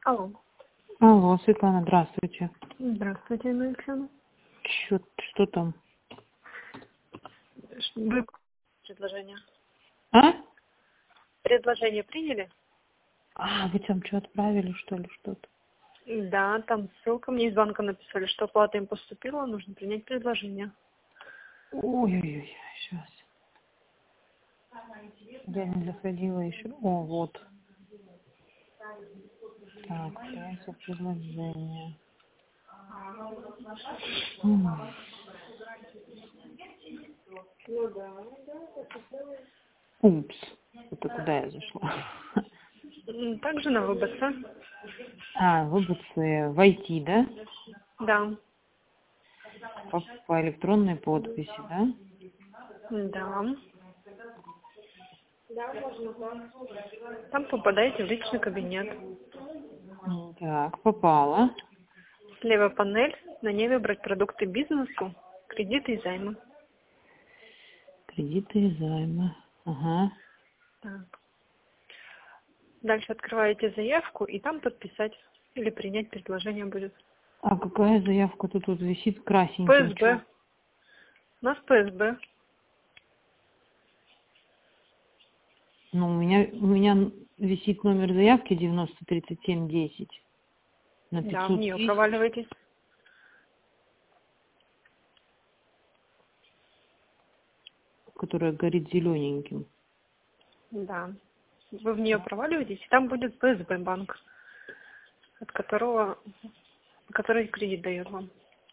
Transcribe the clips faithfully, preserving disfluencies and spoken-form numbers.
Алло. Алло, Светлана, здравствуйте. Здравствуйте, Инна Александровна. Чё, что там? Вы предложение. А? Предложение приняли? А, вы там что, отправили, что ли, что-то? Да, там ссылка мне из банка написали, что оплата им поступила, нужно принять предложение. Ой-ой-ой, сейчас. Я не заходила еще. О, вот. Так, принятие предложения. М. Упс. Это куда я зашла? М, Также на ВБЦ. А, в ИБЦ войти, да? Да. По, по электронной подписи, да? Да. Там попадаете в личный кабинет. М, Так, попала. Слева панель, на ней выбрать продукты бизнесу, кредиты и займы. Кредиты и займы. Ага. Так. Дальше открываете заявку и там подписать или принять предложение будет. А какая заявка тут вот висит красненьким? Чё? ПСБ. У нас ПСБ. Ну, у меня, у меня висит номер заявки девяносто тридцать семь десять на Да, в пятьсот нее тысяч, проваливаетесь. которая горит зелененьким. Да. Вы в нее проваливаетесь, и там будет ПСБ банк, от которого, который кредит дает вам.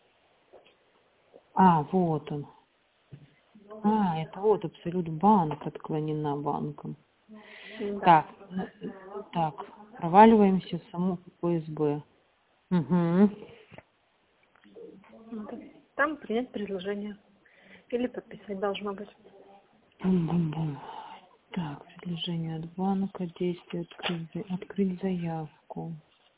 А, вот он. А, это вот Абсолют банк отклонена банком. Да. Так, ну, так, проваливаемся в саму ПСБ. Угу. Вот. Там принять предложение. Или подписать должно быть. Бум-бум-бум. Так, предложение от банка, действие, открыть, за- открыть заявку.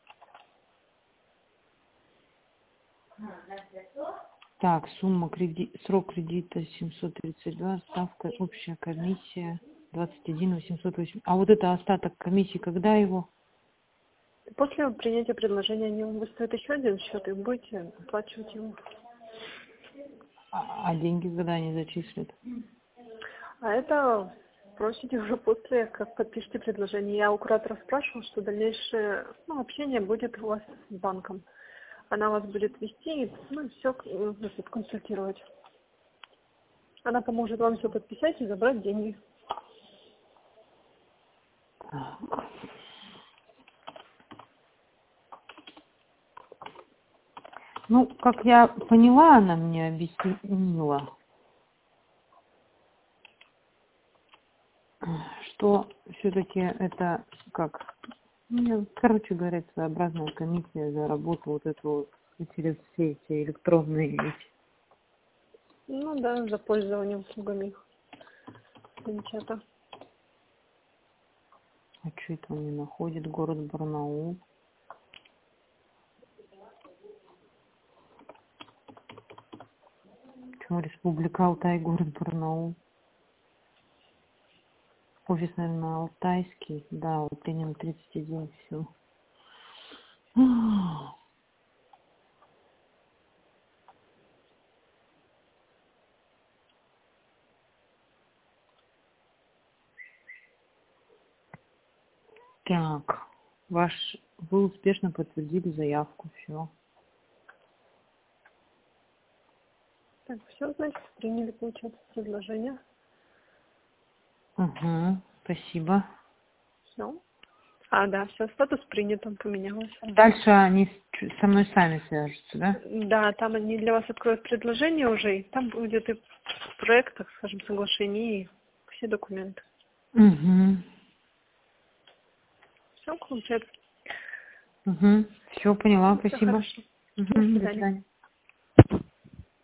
Так, сумма кредит, срок кредита семьсот тридцать два, ставка, общая комиссия двадцать один восемьсот восемь. А вот это остаток комиссии, когда его? После принятия предложения они вам выставят еще один счет, и будете оплачивать его. А, а деньги когда они зачислят? А это просите уже после, как подпишите предложение. Я у куратора спрашивала, что дальнейшее ну, общение будет у вас с банком. Она вас будет вести и ну, все консультировать. Она поможет вам все подписать и забрать деньги. Так. Ну, как я поняла, она мне объяснила, что все-таки это как, ну, короче говоря, своеобразная комиссия за работу вот эту вот через все эти электронные эти. Ну да, за пользование услугами их. Замечательно. А что это он не находит? Город Барнаул. Почему Республика Алтай, город Барнаул? Офис, наверное, Алтайский. Да, вот Ленина тридцать один, все. Так, ваш, вы успешно подтвердили заявку, все. Так, все, значит, приняли, получается, предложение. Угу, спасибо. Все. А, да, все, статус принят, он поменялось. Дальше они с- со мной сами свяжутся, да? Да, там они для вас откроют предложение уже, и там будет и проект, так скажем, соглашение, и все документы. Угу. Все, получается. Угу. Все, поняла, Все спасибо. хорошо. До Угу, до свидания. свидания.